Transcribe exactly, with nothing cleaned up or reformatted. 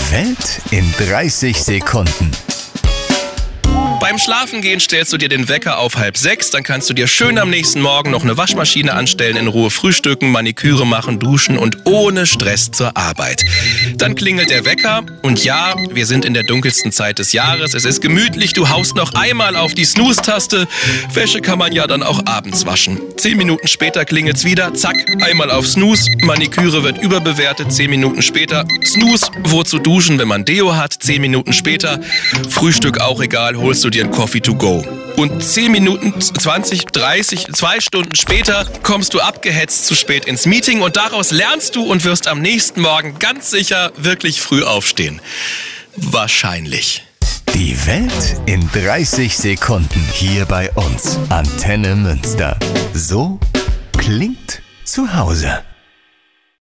Die Welt in dreißig Sekunden. Beim Schlafengehen stellst du dir den Wecker auf halb sechs, dann kannst du dir schön am nächsten Morgen noch eine Waschmaschine anstellen, in Ruhe frühstücken, Maniküre machen, duschen und ohne Stress zur Arbeit. Dann klingelt der Wecker und ja, wir sind in der dunkelsten Zeit des Jahres, es ist gemütlich, du haust noch einmal auf die Snooze-Taste. Wäsche kann man ja dann auch abends waschen. Zehn Minuten später klingelt's wieder, zack, einmal auf Snooze, Maniküre wird überbewertet, zehn Minuten später Snooze, wozu duschen, wenn man Deo hat, zehn Minuten später, Frühstück auch egal, holst du dir ein Coffee to go. Und zehn Minuten, zwanzig, dreißig, zwei Stunden später kommst du abgehetzt zu spät ins Meeting und daraus lernst du und wirst am nächsten Morgen ganz sicher wirklich früh aufstehen. Wahrscheinlich. Die Welt in dreißig Sekunden hier bei uns. Antenne Münster. So klingt zu Hause.